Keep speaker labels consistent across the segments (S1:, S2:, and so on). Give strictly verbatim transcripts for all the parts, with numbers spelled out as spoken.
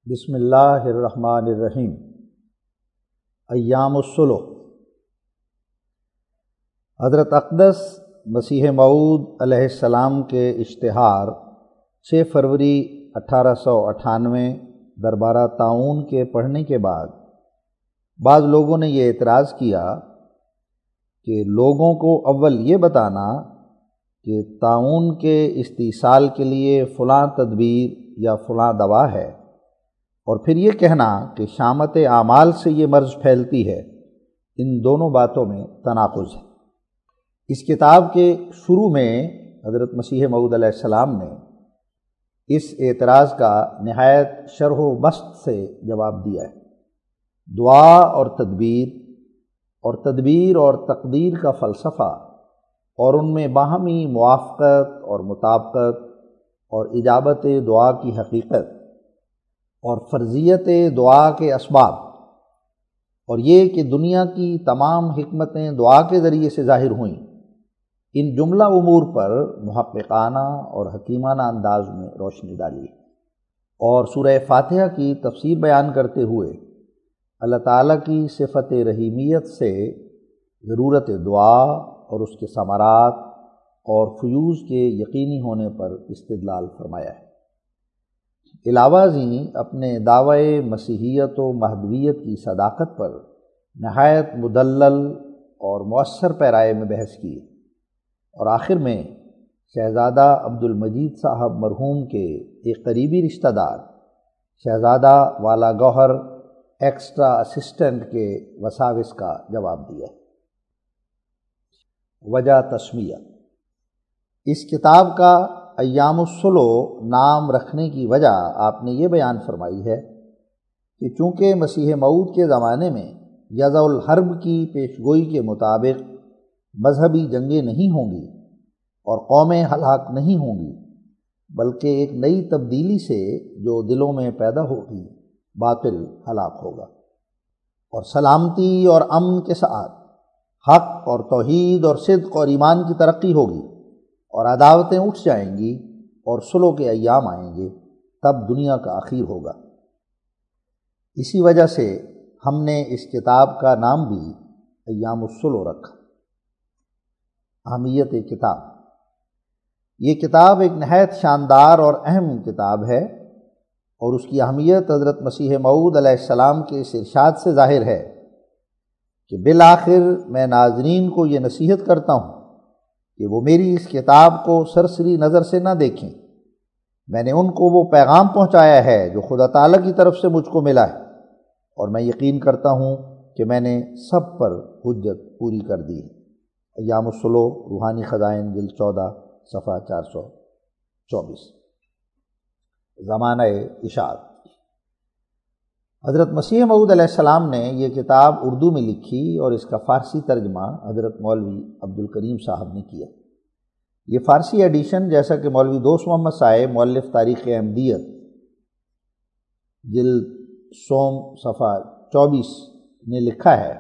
S1: بسم اللہ الرحمن الرحیم۔ ایام الصلح۔ حضرت اقدس مسیح موعود علیہ السلام کے اشتہار چھ فروری اٹھارہ سو اٹھانوے دربارہ طاعون کے پڑھنے کے بعد بعض لوگوں نے یہ اعتراض کیا کہ لوگوں کو اول یہ بتانا کہ طاعون کے استئصال کے لیے فلاں تدبیر یا فلاں دوا ہے، اور پھر یہ کہنا کہ شامت اعمال سے یہ مرض پھیلتی ہے، ان دونوں باتوں میں تناقض ہے۔ اس کتاب کے شروع میں حضرت مسیح موعود علیہ السلام نے اس اعتراض کا نہایت شرح و بسط سے جواب دیا ہے۔ دعا اور تدبیر اور تدبیر اور تقدیر کا فلسفہ اور ان میں باہمی موافقت اور مطابقت اور اجابت دعا کی حقیقت اور فرضیت دعا کے اسباب، اور یہ کہ دنیا کی تمام حکمتیں دعا کے ذریعے سے ظاہر ہوئیں، ان جملہ امور پر محققانہ اور حکیمانہ انداز میں روشنی ڈالی، اور سورہ فاتحہ کی تفسیر بیان کرتے ہوئے اللہ تعالیٰ کی صفت رحیمیت سے ضرورت دعا اور اس کے ثمرات اور فیوز کے یقینی ہونے پر استدلال فرمایا ہے۔ علاوہ ازیں اپنے دعوی مسیحیت و مہدویت کی صداقت پر نہایت مدلل اور مؤثر پیرائے میں بحث کی، اور آخر میں شہزادہ عبد المجید صاحب مرحوم کے ایک قریبی رشتہ دار شہزادہ والا گوہر ایکسٹرا اسسٹنٹ کے وساوس کا جواب دیا۔ وجہ تسمیہ۔ اس کتاب کا ایام الصلح نام رکھنے کی وجہ آپ نے یہ بیان فرمائی ہے کہ چونکہ مسیح موعود کے زمانے میں یضع الحرب کی پیشگوئی کے مطابق مذہبی جنگیں نہیں ہوں گی اور قومیں ہلاک نہیں ہوں گی، بلکہ ایک نئی تبدیلی سے جو دلوں میں پیدا ہوگی باطل ہلاک ہوگا، اور سلامتی اور امن کے ساتھ حق اور توحید اور صدق اور ایمان کی ترقی ہوگی، اور عداوتیں اٹھ جائیں گی اور صلح کے ایام آئیں گے، تب دنیا کا اخیر ہوگا۔ اسی وجہ سے ہم نے اس کتاب کا نام بھی ایام الصلح رکھا۔ اہمیت کتاب۔ یہ کتاب ایک نہایت شاندار اور اہم کتاب ہے، اور اس کی اہمیت حضرت مسیح موعود علیہ السلام کے اس ارشاد سے ظاہر ہے کہ بالآخر میں ناظرین کو یہ نصیحت کرتا ہوں کہ وہ میری اس کتاب کو سرسری نظر سے نہ دیکھیں، میں نے ان کو وہ پیغام پہنچایا ہے جو خدا تعالیٰ کی طرف سے مجھ کو ملا ہے، اور میں یقین کرتا ہوں کہ میں نے سب پر حجت پوری کر دی ہے۔ ایام الصلح، روحانی خزائن، جلد چودہ، صفحہ چار سو چوبیس۔ زمانہ اشاعت۔ حضرت مسیح موعود علیہ السلام نے یہ کتاب اردو میں لکھی، اور اس کا فارسی ترجمہ حضرت مولوی عبد الکریم صاحب نے کیا۔ یہ فارسی ایڈیشن، جیسا کہ مولوی دوست محمد صاحب مؤلف تاریخ احمدیت جلد سوم صفحہ چوبیس نے لکھا ہے،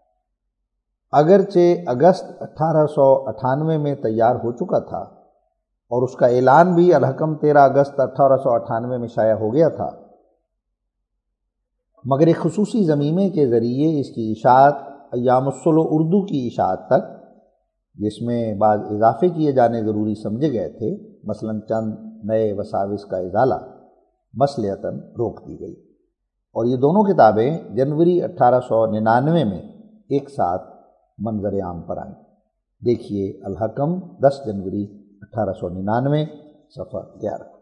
S1: اگرچہ اگست اٹھارہ سو اٹھانوے میں تیار ہو چکا تھا اور اس کا اعلان بھی الحکم تیرہ اگست اٹھارہ سو اٹھانوے میں شائع ہو گیا تھا، مگر ایک خصوصی ضمیمے کے ذریعے اس کی اشاعت ایام الصلح اردو کی اشاعت تک، جس میں بعض اضافے کیے جانے ضروری سمجھے گئے تھے، مثلا چند نئے وساوس کا ازالہ، مصلحتاً روک دی گئی، اور یہ دونوں کتابیں جنوری اٹھارہ سو ننانوے میں ایک ساتھ منظر عام پر آئیں۔ دیکھیے الحکم، دس جنوری اٹھارہ سو ننانوے، صفحہ گیارہ۔